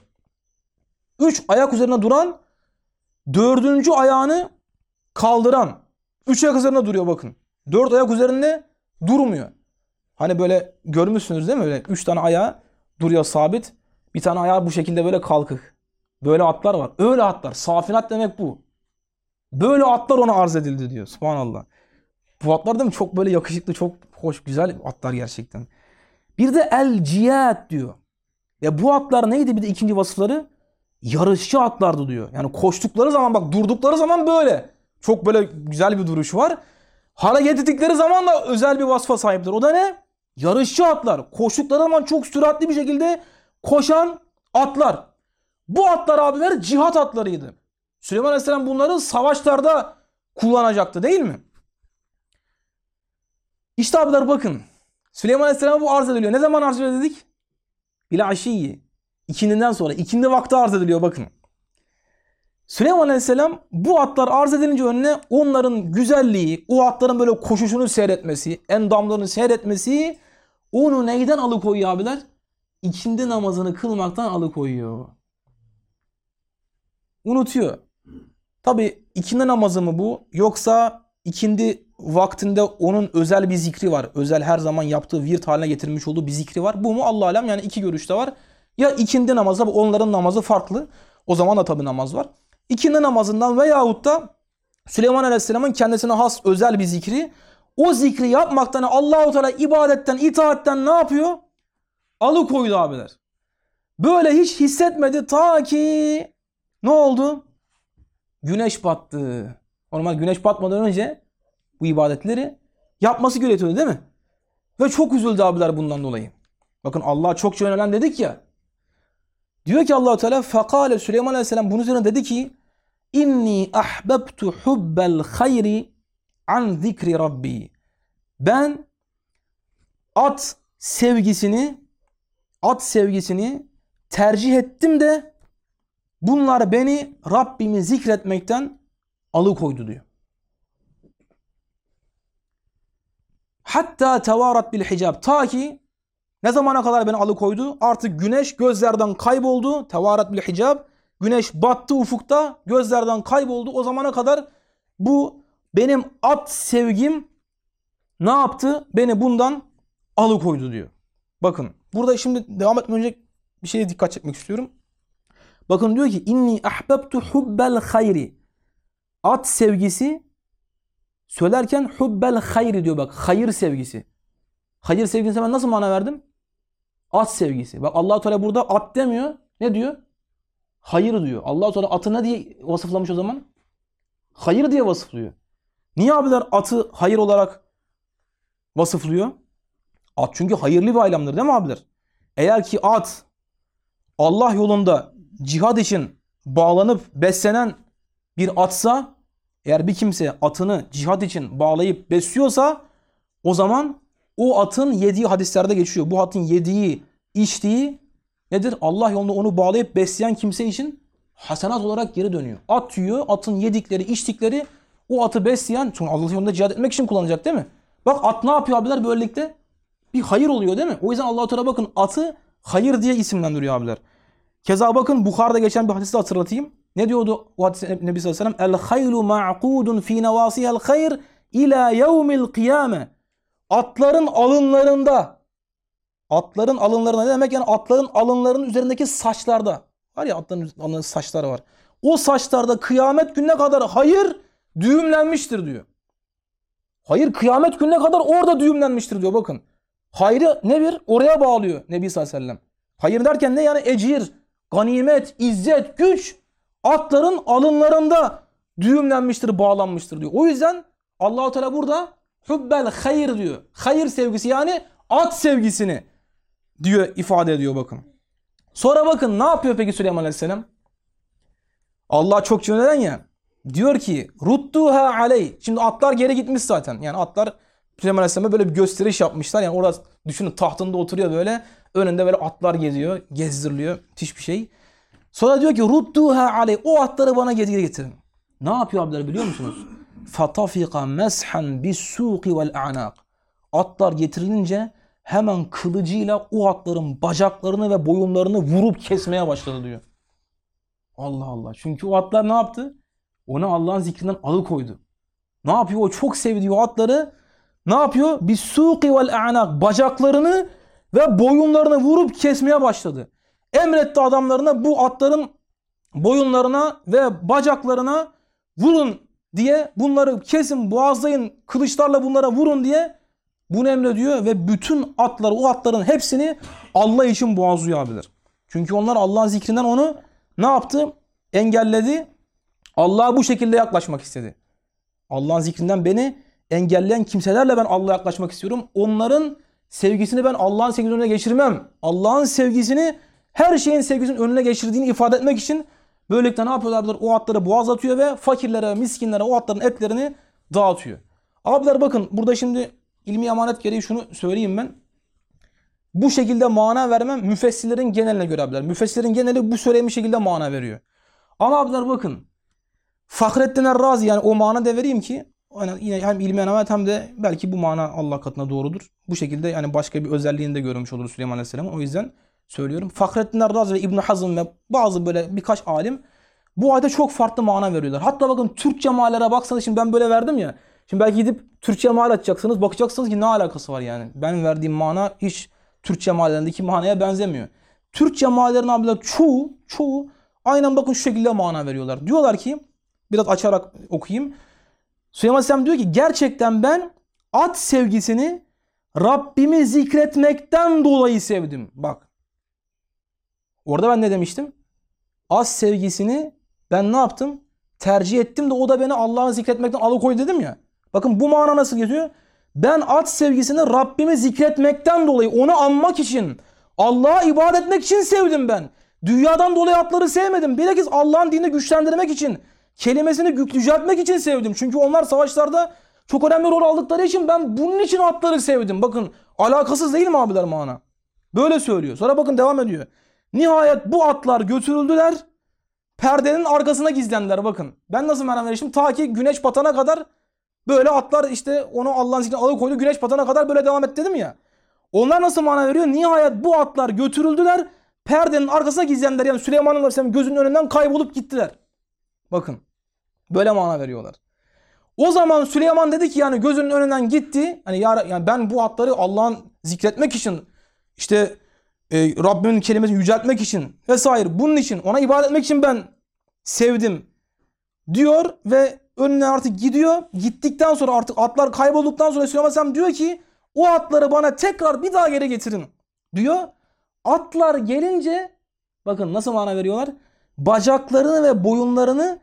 Üç ayak üzerinde duran, dördüncü ayağını kaldıran. Üç ayak üzerinde duruyor bakın. Dört ayak üzerinde durmuyor. Hani böyle görmüşsünüz değil mi? Böyle üç tane ayağı duruyor sabit. Bir tane ayağı bu şekilde böyle kalkık. Böyle atlar var. Öyle atlar. Safinat demek bu. Böyle atlar ona arz edildi diyor. Subhanallah. Bu atlar değil mi? Çok böyle yakışıklı, çok hoş, güzel atlar gerçekten. Bir de el-ciyad diyor. Ya bu atlar neydi bir de ikinci vasıfları? Yarışçı atlardı diyor. Yani koştukları zaman bak durdukları zaman böyle. Çok böyle güzel bir duruşu var. Hareket ettikleri zaman da özel bir vasfa sahipler. O da ne? Yarışçı atlar. Koştukları zaman çok süratli bir şekilde koşan atlar. Bu atlar abiler cihat atlarıydı. Süleyman Aleyhisselam bunları savaşlarda kullanacaktı değil mi? İşte abiler bakın. Süleyman Aleyhisselam'a bu arz ediliyor. Ne zaman arz ediliyor dedik? Bila aşiyyi. İkindinden sonra. İkindi vakti arz ediliyor bakın. Süleyman Aleyhisselam bu atlar arz edilince önüne onların güzelliği, o atların böyle koşuşunu seyretmesi, endamlarını seyretmesi onu neyden alıkoyuyor abiler? İkindi namazını kılmaktan alıkoyuyor. Unutuyor. Tabi ikindi namazı mı bu? Yoksa ikindi vaktinde onun özel bir zikri var. Özel her zaman yaptığı virt haline getirmiş olduğu bir zikri var. Bu mu? Allah alem, yani iki görüşte var. Ya ikindi namazı, onların namazı farklı. O zaman da tabi namaz var. İkindi namazından veyahut da Süleyman Aleyhisselam'ın kendisine has özel bir zikri. O zikri yapmaktan Allah-u Teala ibadetten, itaatten ne yapıyor? Alıkoydu abiler. Böyle hiç hissetmedi ta ki ne oldu? Güneş battı. Normal güneş batmadan önce bu ibadetleri yapması gerekiyordu değil mi? Ve çok üzüldü abiler bundan dolayı. Bakın Allah'a çok yönelen dedik ya. Diyor ki Allah-u Teala fekale, Süleyman Aleyhisselam bunun üzerine dedi ki inni ahbebtu hubbel hayri an zikri rabbi. Ben at sevgisini at sevgisini tercih ettim de bunlar beni Rabbimi zikretmekten alıkoydu diyor. Hatta tevarat bil hicab. Ta ki ne zamana kadar beni alıkoydu? Artık güneş gözlerden kayboldu. Tevarat bil hicab. Güneş battı ufukta. Gözlerden kayboldu. O zamana kadar bu benim at sevgim ne yaptı? Beni bundan alıkoydu diyor. Bakın burada şimdi devam etmeden önce bir şeye dikkat çekmek istiyorum. Bakın diyor ki inni ahbebtu hubbel hayri. At sevgisi söylerken hubbel hayri diyor bak. Hayır sevgisi. Hayır sevgisine ben nasıl mana verdim? At sevgisi. Bak Allah-u Teala burada at demiyor. Ne diyor? Hayır diyor. Allah-u Teala atı ne diye vasıflamış o zaman? Hayır diye vasıflıyor. Niye abiler atı hayır olarak vasıflıyor? At çünkü hayırlı bir haylamdır değil mi abiler? Eğer ki at Allah yolunda cihad için bağlanıp beslenen bir atsa, eğer bir kimse atını cihad için bağlayıp besliyorsa o zaman o atın yediği hadislerde geçiyor. Bu atın yediği, içtiği nedir? Allah yolunda onu bağlayıp besleyen kimse için hasenat olarak geri dönüyor. At yiyor, atın yedikleri, içtikleri o atı besleyen, çünkü Allah yolunda cihad etmek için kullanacak değil mi? Bak at ne yapıyor abiler böylelikle? Bir hayır oluyor değil mi? O yüzden Allah-u Teala bakın atı hayır diye isimlendiriyor abiler. Keza bakın Bukhari'de geçen bir hadisi hatırlatayım. Ne diyordu o hadis Nebi sallallahu aleyhi ve sellem? El haylu ma'qudun fi nevasihel hayr ila yevmil kıyame. Atların alınlarında, atların alınlarında ne demek? Yani atların alınlarının üzerindeki saçlarda. Var ya atların alınlarında saçları var. O saçlarda kıyamet gününe kadar hayır düğümlenmiştir diyor. Hayır kıyamet gününe kadar orada düğümlenmiştir diyor bakın. Hayrı ne bir? Oraya bağlıyor Nebi sallallahu aleyhi ve sellem. Hayır derken ne yani? Ecir, ganimet, izzet, güç atların alınlarında düğümlenmiştir, bağlanmıştır diyor. O yüzden Allah-u Teala burada hubbel hayır diyor. Hayır sevgisi yani at sevgisini diyor, ifade ediyor bakın. Sonra bakın ne yapıyor peki Süleyman Aleyhisselam? Allah çok yönelen ya. Diyor ki rudduha aley. Şimdi atlar geri gitmiş zaten. Yani atlar Süleyman Aleyhisselam'a böyle bir gösteriş yapmışlar. Yani orada düşünün tahtında oturuyor böyle. Önünde böyle atlar geziyor. Gezdiriliyor. Müthiş bir şey. Sonra diyor ki rudduha aley. O atları bana geri getirin. Ne yapıyor abiler biliyor musunuz? Fatafika meshan bis-suqi vel-a'naq. Atlar getirilince hemen kılıcıyla o atların bacaklarını ve boyunlarını vurup kesmeye başladı diyor. Allah Allah. Çünkü o atlar ne yaptı? Onu Allah'ın zikrinden alıkoydu. Ne yapıyor? O çok sevdiği o atları ne yapıyor? Bis-suqi vel-a'naq. Bacaklarını ve boyunlarını vurup kesmeye başladı. Emretti adamlarına bu atların boyunlarına ve bacaklarına vurun diye, bunları kesin, boğazlayın, kılıçlarla bunlara vurun diye bunu emrediyor ve bütün atlar, o atların hepsini Allah için boğazlıyor abiler. Çünkü onlar Allah'ın zikrinden onu ne yaptı? Engelledi. Allah'a bu şekilde yaklaşmak istedi. Allah'ın zikrinden beni engelleyen kimselerle ben Allah'a yaklaşmak istiyorum. Onların sevgisini ben Allah'ın sevgisinin önüne geçirmem. Allah'ın sevgisini her şeyin sevgisinin önüne geçirdiğini ifade etmek için böylelikle ne yapıyorlar? O atları boğazlatıyor ve fakirlere, miskinlere o atların etlerini dağıtıyor. Abiler bakın burada şimdi ilmi emanet gereği şunu söyleyeyim ben. Bu şekilde mana vermem müfessirlerin geneline göre abiler. Müfessirlerin geneli bu söylediğim şekilde mana veriyor. Ama abiler bakın Fahrettin Er-Razi, yani o mana da vereyim ki yani yine hem ilmi evet hem de belki bu mana Allah katına doğrudur. Bu şekilde yani başka bir özelliğini de görmüş olur Süleyman Aleyhisselam'ın. O yüzden söylüyorum. Fahrettin Razi ve İbn Hazm ve bazı böyle birkaç alim bu ayete çok farklı mana veriyorlar. Hatta bakın Türkçe meallere baksanız, şimdi ben böyle verdim ya. Şimdi belki gidip Türkçe meal açacaksınız. Bakacaksınız ki ne alakası var yani. Ben verdiğim mana hiç Türkçe meallerindeki manaya benzemiyor. Türkçe meallerin abiler çoğu, çoğu aynen bakın şu şekilde mana veriyorlar. Diyorlar ki, biraz açarak okuyayım. Süleyman Aleyhisselam diyor ki gerçekten ben at sevgisini Rabbimi zikretmekten dolayı sevdim. Bak. Orada ben ne demiştim? At sevgisini ben ne yaptım? Tercih ettim de o da beni Allah'ı zikretmekten alıkoydu dedim ya. Bakın bu mana nasıl geçiyor? Ben at sevgisini Rabbimi zikretmekten dolayı, onu anmak için, Allah'a ibadet etmek için sevdim ben. Dünyadan dolayı atları sevmedim. Bilakis Allah'ın dinini güçlendirmek için, kelimesini yüceltmek için sevdim. Çünkü onlar savaşlarda çok önemli rol aldıkları için ben bunun için atları sevdim. Bakın alakasız değil mi abiler mana? Böyle söylüyor. Sonra bakın devam ediyor. Nihayet bu atlar götürüldüler. Perdenin arkasına gizlendiler bakın. Ben nasıl mana vermişim? Ta ki güneş batana kadar böyle atlar işte onu Allah'ın zikrine alıkoydu. Güneş batana kadar böyle devam et dedim ya. Onlar nasıl mana veriyor? Nihayet bu atlar götürüldüler. Perdenin arkasına gizlendiler. Yani Süleyman Aleyhisselam gözünün önünden kaybolup gittiler. Bakın. Böyle mana veriyorlar. O zaman Süleyman dedi ki yani gözünün önünden gitti. Hani ya, yani ben bu atları Allah'ın zikretmek için, işte e, Rabbimin kelimesini yüceltmek için vesaire, bunun için, ona ibadet etmek için ben sevdim diyor ve önüne artık gidiyor. Gittikten sonra artık atlar kaybolduktan sonra Süleyman Aleyhisselam diyor ki o atları bana tekrar bir daha geri getirin diyor. Atlar gelince bakın nasıl mana veriyorlar. Bacaklarını ve boyunlarını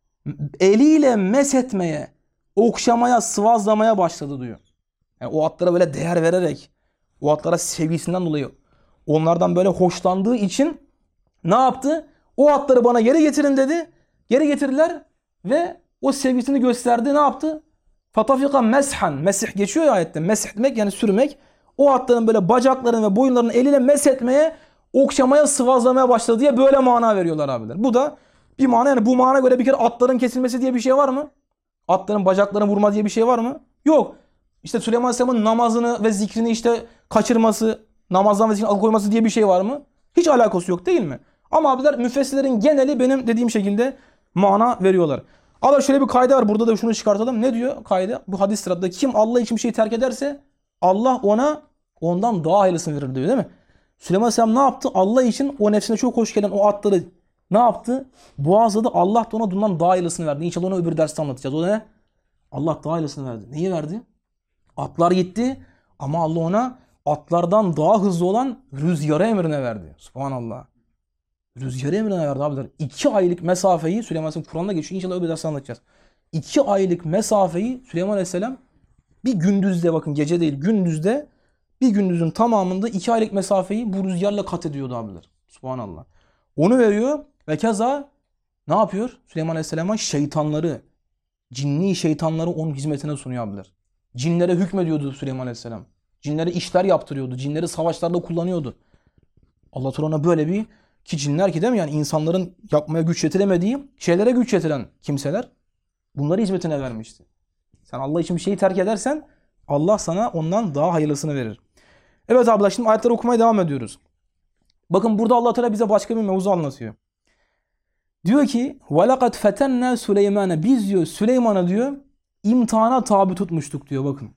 eliyle meshetmeye, okşamaya, sıvazlamaya başladı diyor. Yani o atlara böyle değer vererek, o atlara sevgisinden dolayı, onlardan böyle hoşlandığı için ne yaptı? O atları bana geri getirin dedi. Geri getirdiler ve o sevgisini gösterdi. Ne yaptı? Fatafika meshan. Mesih geçiyor ya ayette. Mesih demek yani sürmek. O atların böyle bacaklarını ve boyunlarını eliyle meshetmeye, okşamaya, sıvazlamaya başladı diye böyle mana veriyorlar abiler. Bu da bir mana, yani bu mana göre bir kere atların kesilmesi diye bir şey var mı? Atların bacaklarını vurma diye bir şey var mı? Yok. İşte Süleyman Aleyhisselam'ın namazını ve zikrini işte kaçırması, namazdan ve zikrini alıkoyması diye bir şey var mı? Hiç alakası yok değil mi? Ama abiler müfessirlerin geneli benim dediğim şekilde mana veriyorlar. Ama şöyle bir kaide var. Burada da şunu çıkartalım. Ne diyor kaide? Bu hadis sırasında kim Allah için bir şey terk ederse Allah ona ondan daha hayırlısını verir diyor değil mi? Süleyman Aleyhisselam ne yaptı? Allah için o nefsine çok hoş gelen o atları ne yaptı? Boğazladı. Allah da ona bundan daha hayırlısını verdi. İnşallah onu öbür derste anlatacağız. O da ne? Allah daha hayırlısını verdi. Neyi verdi? Atlar gitti ama Allah ona atlardan daha hızlı olan rüzgarı emrine verdi. Subhanallah. Rüzgarı emrine verdi abiler. İki aylık mesafeyi Süleyman Aleyhisselam Kur'an'da geçiyor. İnşallah öbür derste anlatacağız. İki aylık mesafeyi Süleyman Aleyhisselam bir gündüzde, bakın gece değil gündüzde, bir gündüzün tamamında iki aylık mesafeyi bu rüzgarla kat ediyordu abiler. Subhanallah. Onu veriyor ve keza ne yapıyor? Süleyman Aleyhisselam'a şeytanları, cinni şeytanları onun hizmetine sunuyor abiler. Cinlere hükmediyordu Süleyman Aleyhisselam. Cinlere işler yaptırıyordu. Cinleri savaşlarda kullanıyordu. Allah Teala ona böyle bir, ki cinler ki değil mi? Yani insanların yapmaya güç yetiremediği şeylere güç yetiren kimseler bunları hizmetine vermişti. Sen Allah için bir şeyi terk edersen Allah sana ondan daha hayırlısını verir. Evet abiler, şimdi ayetleri okumaya devam ediyoruz. Bakın burada Allah Teala bize başka bir mevzu anlatıyor. Diyor ki وَلَقَدْ فَتَنَّا سُلَيْمَانَ Biz diyor Süleyman'a diyor imtihana tabi tutmuştuk diyor bakın.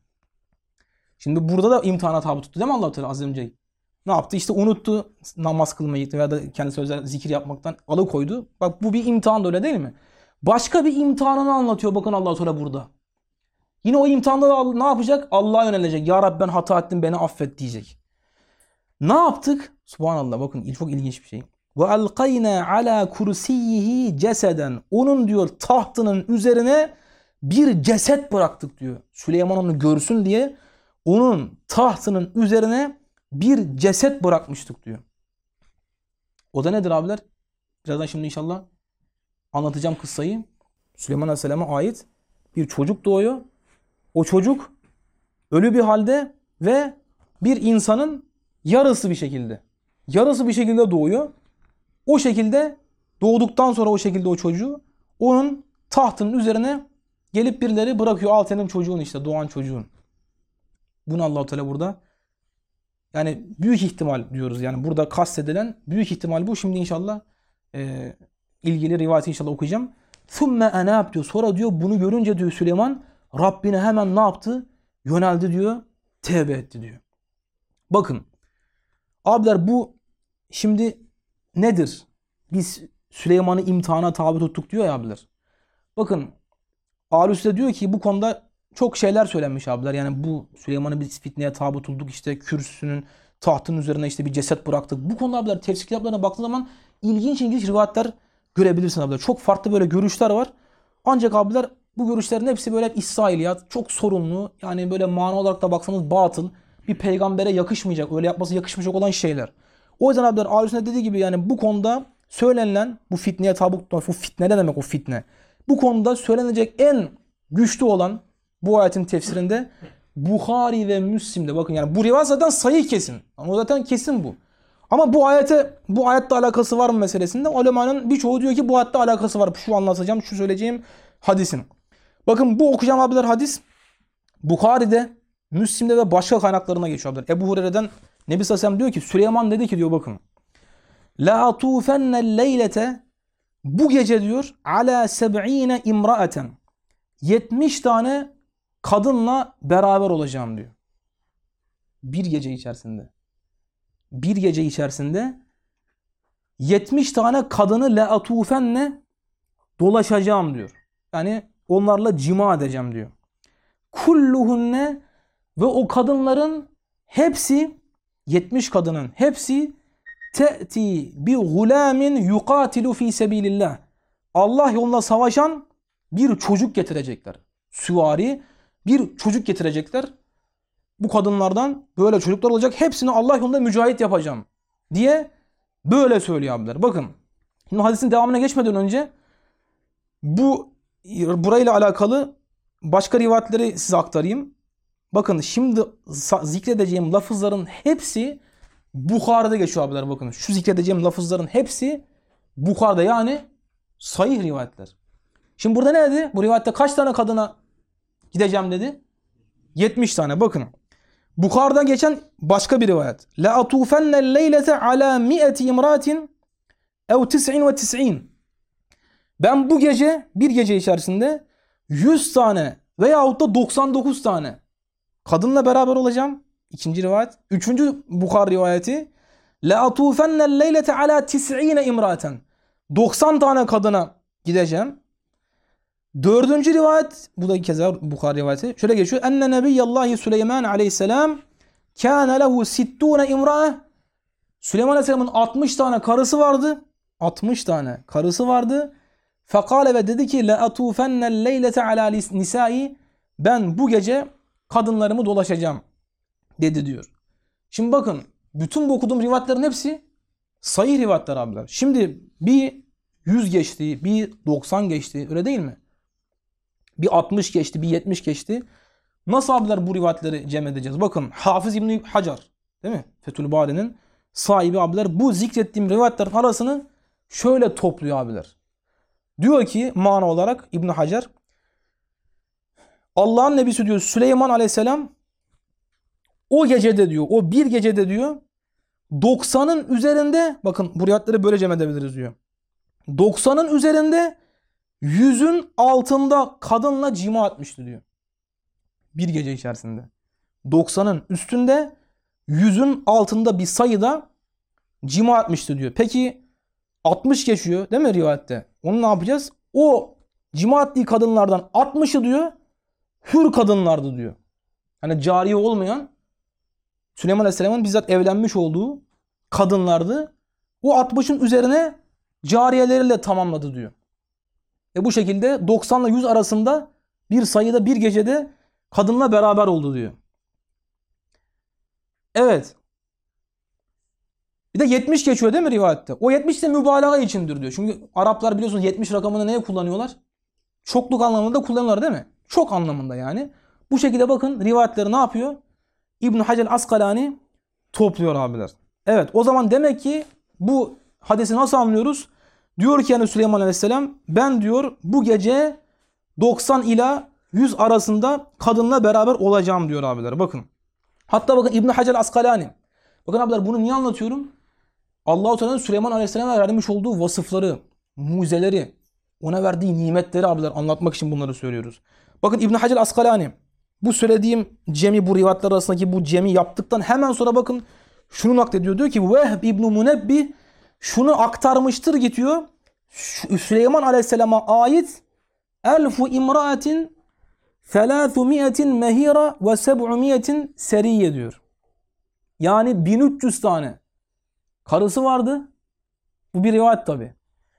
Şimdi burada da imtihana tabi tuttu değil mi Allah Teala az önce? Ne yaptı? İşte unuttu namaz kılmayı veya da kendisi özel zikir yapmaktan alıkoydu. Bak bu bir imtihan da öyle değil mi? Başka bir imtihanını anlatıyor bakın Allah Teala burada. Yine o imtihanda da ne yapacak? Allah'a yönelecek. Ya Rabbi ben hata ettim, beni affet diyecek. Ne yaptık? Subhanallah, bakın çok ilginç bir şey. Ve alqayna ala kursiyhi ceseden. Onun diyor tahtının üzerine bir ceset bıraktık diyor. Süleyman onu görsün diye onun tahtının üzerine bir ceset bırakmıştık diyor. O da nedir abiler? Birazdan şimdi inşallah anlatacağım kıssayı. Süleyman Aleyhisselam'a ait bir çocuk doğuyor. O çocuk ölü bir halde ve bir insanın yarısı bir şekilde. Yarısı bir şekilde doğuyor. O şekilde doğduktan sonra o şekilde o çocuğu onun tahtının üzerine gelip birileri bırakıyor. Al senin çocuğun işte, doğan çocuğun. Bunu Allah-u Teala burada, yani büyük ihtimal diyoruz. Yani burada kastedilen büyük ihtimal bu. Şimdi inşallah e, ilgili rivayeti inşallah okuyacağım. ثُمَّ اَنَابْ diyor. Sonra diyor bunu görünce diyor Süleyman Rabbine hemen ne yaptı? Yöneldi diyor. Tevbe etti diyor. Bakın abiler, bu şimdi nedir? Biz Süleyman'ı imtihana tabi tuttuk diyor ya abiler. Bakın Alusi de diyor ki bu konuda çok şeyler söylenmiş abiler. Yani bu Süleyman'ı biz fitneye tabi tuttuk. İşte kürsünün, tahtın üzerine işte bir ceset bıraktık. Bu konuda abiler tefsir kitaplarına baktığın zaman ilginç ilginç rivayetler görebilirsin abiler. Çok farklı böyle görüşler var. Ancak abiler bu görüşlerin hepsi böyle İsrailiyat, çok sorunlu. Yani böyle mana olarak da baksanız batıl. Bir peygambere yakışmayacak, öyle yapması yakışmayacak olan şeyler. O yüzden abiler Alusi'nin dediği gibi yani bu konuda söylenilen bu fitneye tabi tutmak, bu fitne ne demek o fitne? Bu konuda söylenecek en güçlü olan bu ayetin tefsirinde Bukhari ve Müslim'de, bakın yani bu rivayet zaten sahih kesin. O zaten kesin bu. Ama bu ayete, bu ayetle alakası var mı meselesinde ulemanın birçoğu diyor ki bu ayetle alakası var. Şu anlatacağım, şu söyleyeceğim hadisin. Bakın bu okuyacağım abiler hadis Bukhari'de, Müslim'de ve başka kaynaklarına geçiyor abiler. Ebu Hureyre'den Nebi sallallahu aleyhi ve sellem diyor ki Süleyman dedi ki diyor bakın. La atufennel leylete, bu gece diyor ala seb'ine imraeten, yetmiş tane kadınla beraber olacağım diyor. Bir gece içerisinde. Bir gece içerisinde yetmiş tane kadını la atufenne dolaşacağım diyor. Yani onlarla cima edeceğim diyor. Kulluhunne, ve o kadınların hepsi, yetmiş kadının hepsi te'ti bi gulamin yuqatilu fi sebilillah. Allah yolunda savaşan bir çocuk getirecekler. Süvari bir çocuk getirecekler. Bu kadınlardan böyle çocuklar olacak. Hepsini Allah yolunda mücahit yapacağım diye böyle söylüyor abiler. Bakın şimdi hadisin devamına geçmeden önce bu burayla alakalı başka rivayetleri size aktarayım. Bakın şimdi zikredeceğim lafızların hepsi Bukhari'de geçiyor abiler. Bakın şu zikredeceğim lafızların hepsi Bukhari'de, yani sahih rivayetler. Şimdi burada ne dedi? Bu rivayette kaç tane kadına gideceğim dedi? yetmiş tane. Bakın Bukhari'den geçen başka bir rivayet. La atufennel leylete ala mi'ati imratin ev tis'in ve tis'in. Ben bu gece, bir gece içerisinde yüz tane veyahut da doksan dokuz tane kadınla beraber olacağım. İkinci rivayet. Üçüncü Bukhari rivayeti. La atufennel leylete ala tis'ine imraten. doksan tane kadına gideceğim. Dördüncü rivayet, bu da keza Bukhari rivayeti. Şöyle geçiyor. Enne nebiyyallahi Süleyman aleyhisselam kâne lehu sittûne imra'e. Süleyman aleyhisselamın altmış tane karısı vardı. altmış tane karısı vardı. Fekale, ve dedi ki la atufennel leylete ala nisai. Ben bu gece kadınlarımı dolaşacağım dedi diyor. Şimdi bakın bütün bu okuduğum rivayetlerin hepsi sahih rivayetler abiler. Şimdi bir yüz geçti, bir doksan geçti, öyle değil mi? Bir altmış geçti, bir yetmiş geçti. Nasıl abiler bu rivayetleri cem edeceğiz? Bakın Hafız İbn Hacer, değil mi? Fethül Bari'nin sahibi abiler bu zikrettiğim rivayetlerin arasını şöyle topluyor abiler. Diyor ki mana olarak İbn Hacer, Allah'ın nebisi diyor Süleyman aleyhisselam o gecede diyor, o bir gecede diyor doksanın üzerinde, bakın bu rivayetleri böyle cem edebiliriz diyor. doksanın üzerinde yüzün altında kadınla cima etmişti diyor. Bir gece içerisinde. doksanın üstünde yüzün altında bir sayıda cima etmişti diyor. Peki altmış geçiyor değil mi rivayette? Onu ne yapacağız? O cima ettiği kadınlardan altmışı diyor hür kadınlardı diyor. Hani cariye olmayan, Süleyman Aleyhisselam'ın bizzat evlenmiş olduğu kadınlardı. O altmışın üzerine cariyeleriyle tamamladı diyor. E bu şekilde doksan ile yüz arasında bir sayıda bir gecede kadınla beraber oldu diyor. Evet. Bir de yetmiş geçiyor değil mi rivayette? O yetmiş de mübalağa içindir diyor. Çünkü Araplar biliyorsunuz yetmiş rakamını neye kullanıyorlar? Çokluk anlamında kullanıyorlar değil mi? Çok anlamında yani. Bu şekilde bakın rivayetleri ne yapıyor? İbn Hacer Askalani topluyor abiler. Evet, o zaman demek ki bu hadisi nasıl anlıyoruz? Diyor ki yani Süleyman Aleyhisselam ben diyor bu gece doksan ila yüz arasında kadınla beraber olacağım diyor abiler. Bakın. Hatta bakın İbn Hacer Askalani. Bakın abiler bunu niye anlatıyorum? Allah-u Teala'nın Süleyman Aleyhisselam'a vermiş olduğu vasıfları, mucizeleri, ona verdiği nimetleri abiler anlatmak için bunları söylüyoruz. Bakın İbn Hacer Askalani bu söylediğim cemi, bu rivayetler arasındaki bu cemi yaptıktan hemen sonra bakın şunu naklediyor. Diyor ki Vehb İbn Munebbih şunu aktarmıştır gidiyor. Süleyman Aleyhisselam'a ait elfu imraatin selâsümiyetin mehira ve seb'umiyetin seriye diyor. Yani bin üç yüz tane karısı vardı. Bu bir rivayet tabi.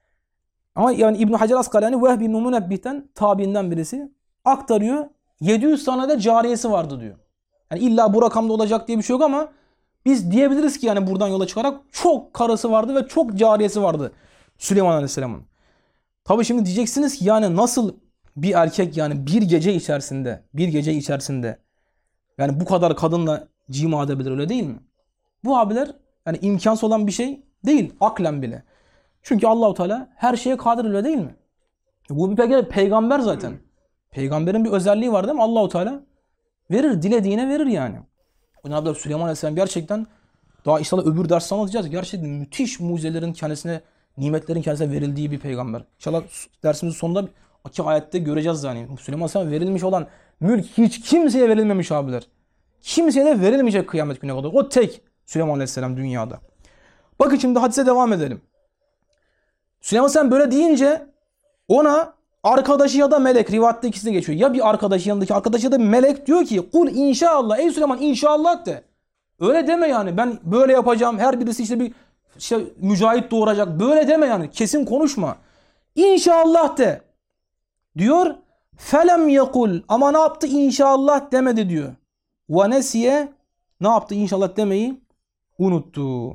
Ama yani İbn Hacer Askalani Vehb İbn Munebbih'ten tabiinden birisi aktarıyor. yedi yüz tane de cariyesi vardı diyor. Yani illa bu rakamda olacak diye bir şey yok ama biz diyebiliriz ki yani buradan yola çıkarak çok karısı vardı ve çok cariyesi vardı Süleyman Aleyhisselam'ın. Tabi şimdi diyeceksiniz ki yani nasıl bir erkek yani bir gece içerisinde bir gece içerisinde yani bu kadar kadınla cima edebilir, öyle değil mi? Bu abiler yani imkansız olan bir şey değil aklen bile. Çünkü Allahu Teala her şeye kadir, öyle değil mi? Bu bir peygamber zaten. Peygamberin bir özelliği var değil mi? Allahu Teala verir, dilediğine verir yani. O abiler Süleyman Aleyhisselam gerçekten daha inşallah öbür derste anlatacağız. Gerçekten müthiş mucizelerin kendisine, nimetlerin kendisine verildiği bir peygamber. İnşallah dersimizin sonunda iki ayette göreceğiz yani. Süleyman Aleyhisselam verilmiş olan mülk hiç kimseye verilmemiş abiler. Kimseye de verilmeyecek kıyamet gününe kadar. O tek Süleyman Aleyhisselam dünyada. Bakın şimdi hadise devam edelim. Süleyman Aleyhisselam böyle deyince ona arkadaşı ya da melek, rivayette ikisi de geçiyor. Ya bir arkadaşı, yanındaki arkadaşı ya da bir melek diyor ki kul inşallah, ey Süleyman inşallah de. Öyle deme yani ben böyle yapacağım, her birisi işte bir işte mücahit doğuracak. Böyle deme yani, kesin konuşma. İnşallah de diyor. Felem yekul, ama ne yaptı? İnşallah demedi diyor. Ve nesiye, ne yaptı? İnşallah demeyi unuttu.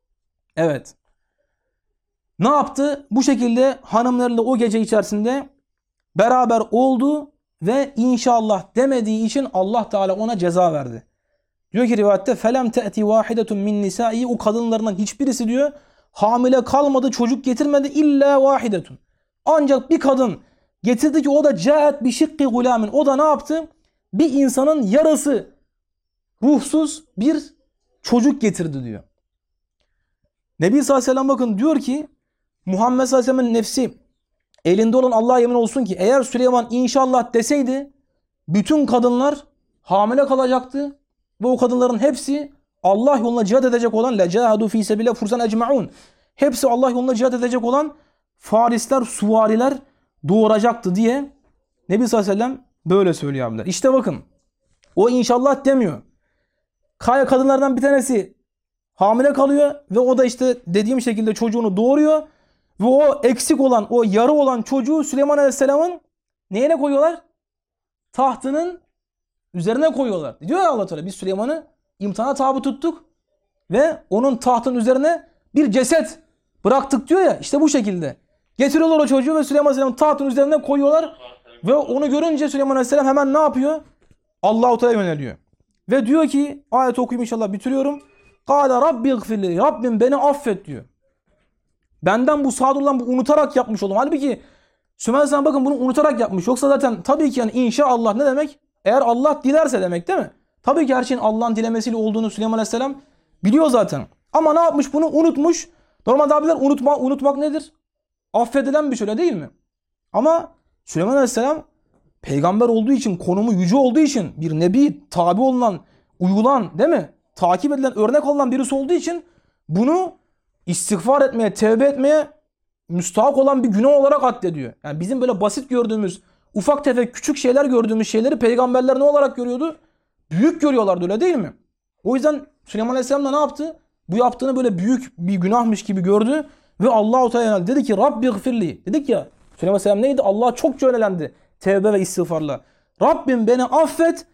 Evet. Ne yaptı? Bu şekilde hanımlarıyla o gece içerisinde beraber oldu ve inşallah demediği için Allah Teala ona ceza verdi. Diyor ki rivayette felem te'ti vahidetun min nisai, o kadınlarından hiçbirisi diyor hamile kalmadı, çocuk getirmedi illa vahidetun. Ancak bir kadın getirdi ki o da caet bi şikki gulamin. O da ne yaptı? Bir insanın yarısı ruhsuz bir çocuk getirdi diyor. Nebi sallallahu aleyhi ve sellem bakın diyor ki Muhammed sallallahu aleyhi ve sellem'in nefsi elinde olan Allah'a yemin olsun ki eğer Süleyman inşallah deseydi bütün kadınlar hamile kalacaktı ve o kadınların hepsi Allah yoluna cihad edecek olan lecahadu fi sebile fursan ecmaun. Hepsi Allah yoluna cihad edecek olan farisler, suvariler doğuracaktı diye Nebi sallallahu aleyhi ve sellem böyle söylüyor abiler. İşte bakın o inşallah demiyor. Kaya kadınlardan bir tanesi hamile kalıyor ve o da işte dediğim şekilde çocuğunu doğuruyor ve o eksik olan, o yarı olan çocuğu Süleyman Aleyhisselam'ın neyine koyuyorlar? Tahtının üzerine koyuyorlar. Diyor ya Allah Teala biz Süleyman'ı imtihana tabi tuttuk ve onun tahtın üzerine bir ceset bıraktık diyor ya, işte bu şekilde. Getiriyorlar o çocuğu ve Süleyman Aleyhisselam'ın tahtın üzerine koyuyorlar ve onu görünce Süleyman Aleyhisselam hemen ne yapıyor? Allah-u Teala'ya yöneliyor. Ve diyor ki ayet okuyayım inşallah bitiriyorum. Kâle Rabbi gfirli, Rabbim beni affet diyor. Benden bu Sadullah bu unutarak yapmış oldum. Halbuki Süleyman Aleyhisselam bakın bunu unutarak yapmış. Yoksa zaten tabii ki yani inşallah ne demek? Eğer Allah dilerse demek değil mi? Tabii ki her şeyin Allah'ın dilemesiyle olduğunu Süleyman Aleyhisselam biliyor zaten. Ama ne yapmış? Bunu unutmuş. Normalde abiler unutma, unutmak nedir? Affedilen bir şey, öyle değil mi? Ama Süleyman Aleyhisselam peygamber olduğu için, konumu yüce olduğu için, bir nebi, tabi olunan, uyulan değil mi? Takip edilen, örnek alınan birisi olduğu için bunu istiğfar etmeye, tevbe etmeye müstahak olan bir günah olarak addediyor. Yani bizim böyle basit gördüğümüz, ufak tefek küçük şeyler gördüğümüz şeyleri peygamberler ne olarak görüyordu? Büyük görüyorlardı, öyle değil mi? O yüzden Süleyman Aleyhisselam da ne yaptı? Bu yaptığını böyle büyük bir günahmış gibi gördü ve Allah-u Teala dedi ki Rabbi gfirli. Dedik ya Süleyman Aleyhisselam neydi? Allah'a çok yönelendi tevbe ve istiğfarla. Rabbim beni affet.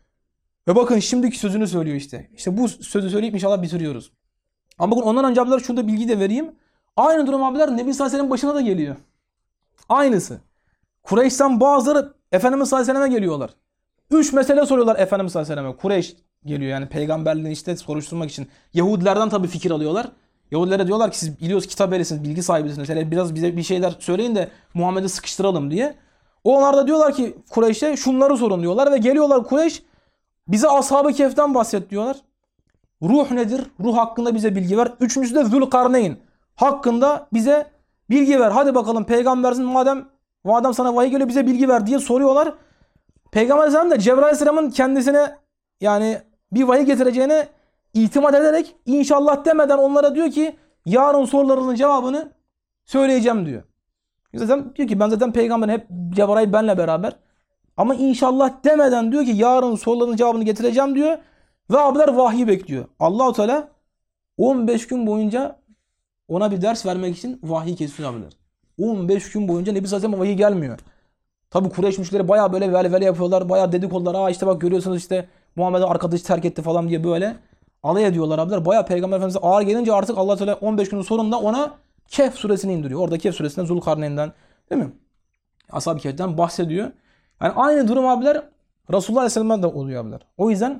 Ve bakın şimdiki sözünü söylüyor işte. İşte bu sözü söyleyip inşallah bitiriyoruz. Ama bakın ondan önce abiler şunu da bilgi de vereyim. Aynı durum abiler Nebi sallallahu aleyhi ve sellem'in başına da geliyor. Aynısı. Kureyş'ten bazıları Efendimiz sallallahu aleyhi ve sellem'e geliyorlar. Üç mesele soruyorlar Efendimiz sallallahu aleyhi ve sellem'e. Kureyş geliyor yani peygamberliğini işte soruşturmak için. Yahudilerden tabii fikir alıyorlar. Yahudilere diyorlar ki siz biliyorsunuz kitap ehlisiniz, bilgi sahibisiniz. Hele biraz bize bir şeyler söyleyin de Muhammed'i sıkıştıralım diye. Onlar da diyorlar ki Kureyş'e şunları sorun diyorlar ve geliyorlar Kureyş bize Ashab-ı Kehf'ten bahset diyorlar. Ruh nedir? Ruh hakkında bize bilgi ver. Üçüncüsü de Zülkarneyn hakkında bize bilgi ver. Hadi bakalım peygambersin madem madem sana vahiy geliyor bize bilgi ver diye soruyorlar. Peygamber Aleyhisselam da Cebrail Aleyhisselam'ın kendisine yani bir vahiy getireceğine itimat ederek inşallah demeden onlara diyor ki yarın sorularının cevabını söyleyeceğim diyor. Zaten diyor ki ben zaten peygamberim hep Cebrail benle beraber. Ama inşallah demeden diyor ki yarın soruların cevabını getireceğim diyor. Ve abiler vahiy bekliyor. Allah-u Teala on beş gün boyunca ona bir ders vermek için vahiy kesiyor abiler. on beş gün boyunca Nebi Sallallahu Aleyhi ve Sellem vahiy gelmiyor. Tabi Kureyş müşrileri bayağı böyle velvele yapıyorlar. Bayağı dedikodular. Aa işte bak görüyorsunuz işte Muhammed'in arkadaşı terk etti falan diye böyle alay ediyorlar abiler. Bayağı Peygamber Efendimiz'e ağır gelince artık Allah Teala on beş günün sonunda ona Kehf suresini indiriyor. Orada Kehf suresinden Zulkarneyn'den değil mi? Ashab-ı Kehf'ten bahsediyor. Yani aynı durum abiler Resulullah Aleyhisselam'da da oluyor abiler. O yüzden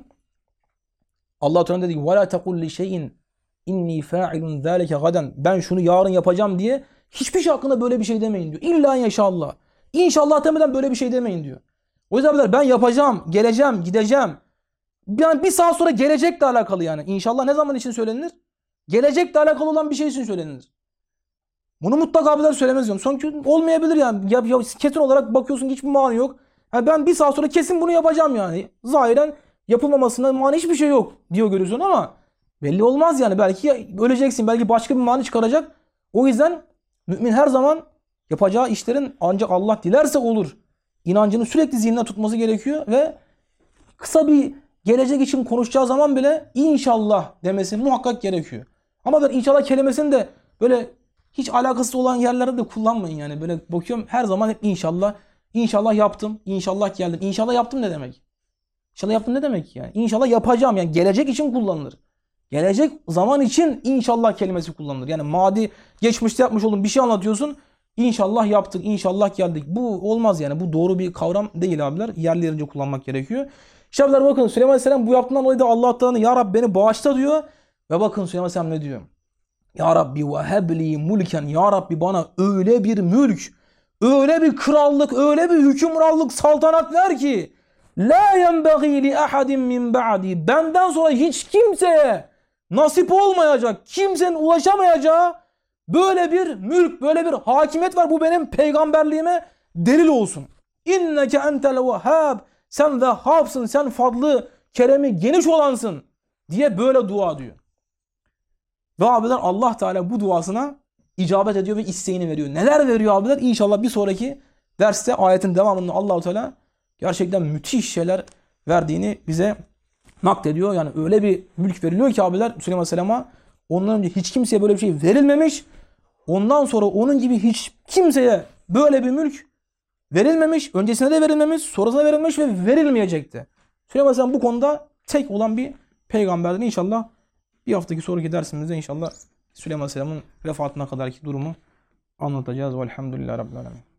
Allah Teala dedi ki: "Ve la tekul li şeyin inni fa'ilun zalike gadan." Ben şunu yarın yapacağım diye hiçbir şey hakkında böyle bir şey demeyin diyor. İlla inşallah. İnşallah demeden böyle bir şey demeyin diyor. O yüzden abiler ben yapacağım, geleceğim, gideceğim. Yani bir saat sonra gelecekle alakalı yani. İnşallah ne zaman için söylenir? Gelecekle alakalı olan bir şey için söylenir. Bunu mutlaka abiler söylemez diyorum. Çünkü olmayabilir yani. Ya, ya, kesin olarak bakıyorsun hiçbir mani yok. Yani ben bir saat sonra kesin bunu yapacağım yani. Zahiren yapılmamasına mani hiçbir şey yok diyor görüyorsun ama belli olmaz yani. Belki öleceksin. Belki başka bir mani çıkaracak. O yüzden mümin her zaman yapacağı işlerin ancak Allah dilerse olur İnancını sürekli zihninde tutması gerekiyor ve kısa bir gelecek için konuşacağı zaman bile inşallah demesi muhakkak gerekiyor. Ama ben inşallah kelimesini de böyle hiç alakasız olan yerlerde de kullanmayın yani. Böyle bakıyorum her zaman hep inşallah. İnşallah yaptım. İnşallah geldim. İnşallah yaptım ne demek? İnşallah yaptım ne demek yani? İnşallah yapacağım yani gelecek için kullanılır. Gelecek zaman için inşallah kelimesi kullanılır. Yani madi geçmişte yapmış olduğun bir şey anlatıyorsun. İnşallah yaptık, inşallah geldik. Bu olmaz yani. Bu doğru bir kavram değil abiler. Yerli yerince kullanmak gerekiyor. İşte abiler bakın Süleyman Aleyhisselam bu yaptığından dolayı da Allah Teala ya Rabbi beni bağışla diyor. Ve bakın Süleyman Aleyhisselam ne diyor? Ya Rabbi ve hebli mulken. Ya Rabbi bana öyle bir mülk, öyle bir krallık, öyle bir hükümranlık, saltanat ver ki la yenbeği li ahadin min ba'di. Benden sonra hiç kimseye nasip olmayacak, kimsenin ulaşamayacağı böyle bir mülk, böyle bir hakimiyet var. Bu benim peygamberliğime delil olsun. İnneke entel vehhab. Sen vehhabsın, sen fadlı, keremi geniş olansın diye böyle dua diyor. Ve abiler Allah Teala bu duasına icabet ediyor ve isteğini veriyor. Neler veriyor abiler? İnşallah bir sonraki derste ayetin devamında Allah Teala gerçekten müthiş şeyler verdiğini bize naklediyor. Yani öyle bir mülk veriliyor ki abiler Süleyman Aleyhisselam'a ondan önce hiç kimseye böyle bir şey verilmemiş. Ondan sonra onun gibi hiç kimseye böyle bir mülk verilmemiş. Öncesine de verilmemiş, sonrasına verilmemiş ve verilmeyecekti. Süleyman Aleyhisselam bu konuda tek olan bir peygamberdir. İnşallah bir haftaki sonraki dersimizde inşallah Süleyman Aleyhisselam'ın vefatına kadarki durumu anlatacağız. Velhamdülillahi Rabbil Alemin.